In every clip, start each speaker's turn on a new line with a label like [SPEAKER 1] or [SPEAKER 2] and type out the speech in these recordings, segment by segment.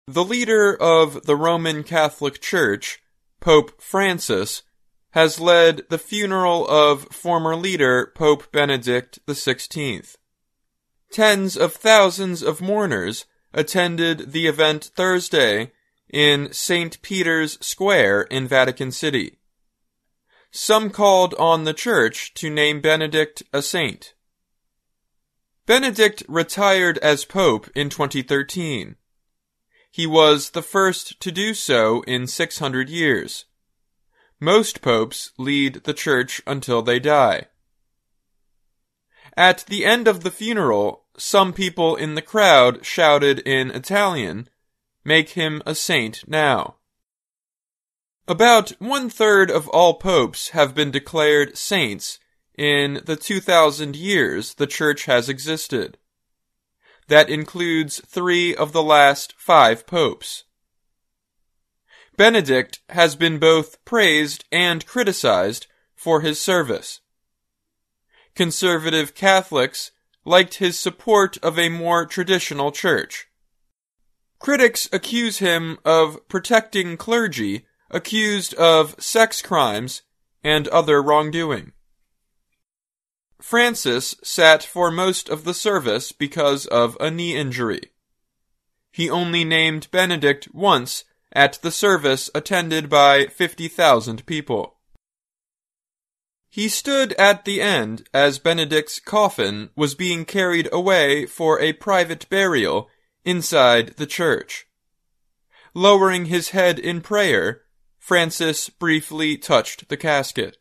[SPEAKER 1] The leader of the Roman Catholic Church, Pope Francis, has led the funeral of former leader Pope Benedict XVI. Tens of thousands of mourners attended the event Thursday in St. Peter's Square in Vatican City. Some called on the Church to name Benedict a saint. Benedict retired as Pope in 2013. He was the first to do so in 600 years. Most popes lead the Church until they die. At the end of the funeral, some people in the crowd shouted in Italian, "Make him a saint now." About 1/3 of all popes have been declared saints in the 2,000 years the Church has existed. That includes 3 of the last 5 popes. Benedict has been both praised and criticized for his service. Conservative Catholics liked his support of a more traditional church. Critics accuse him of protecting clergy accused of sex crimes and other wrongdoing. Francis sat for most of the service because of a knee injury. He only named Benedict once at the service attended by 50,000 people. He stood at the end as Benedict's coffin was being carried away for a private burial inside the church. Lowering his head in prayer, Francis briefly touched the casket.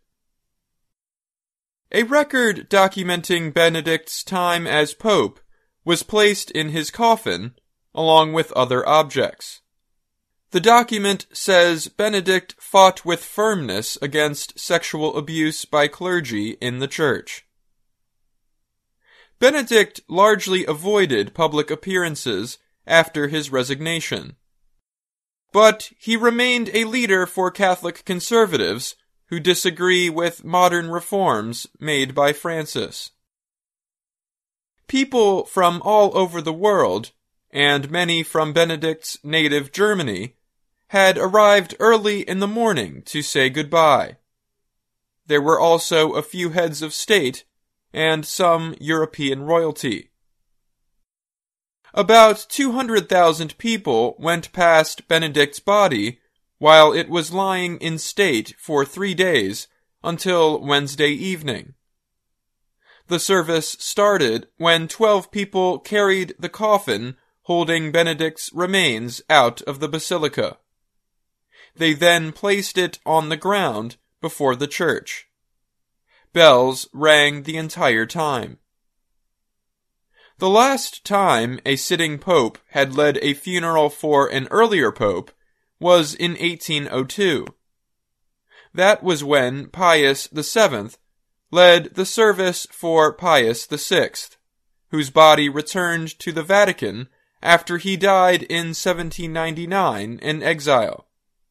[SPEAKER 1] A record documenting Benedict's time as Pope was placed in his coffin, along with other objects. The document says Benedict fought with firmness against sexual abuse by clergy in the Church. Benedict largely avoided public appearances after his resignation. But he remained a leader for Catholic conservatives who disagree with modern reforms made by Francis. People from all over the world, and many from Benedict's native Germany, had arrived early in the morning to say goodbye. There were also a few heads of state and some European royalty. About 200,000 people went past Benedict's body while it was lying in state for 3 days until Wednesday evening. The service started when 12 people carried the coffin holding Benedict's remains out of the basilica. They then placed it on the ground before the church. Bells rang the entire time. The last time a sitting pope had led a funeral for an earlier pope was in 1802. That was when Pius VII led the service for Pius VI, whose body returned to the Vatican after he died in 1799 in exile.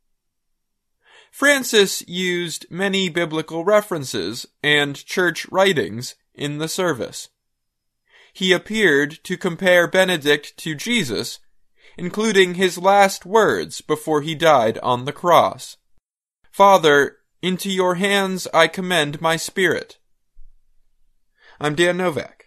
[SPEAKER 1] Francis used many biblical references and church writings in the service. He appeared to compare Benedict to Jesus, including his last words before he died on the cross. "Father, into your hands I commend my spirit." I'm Dan Novak.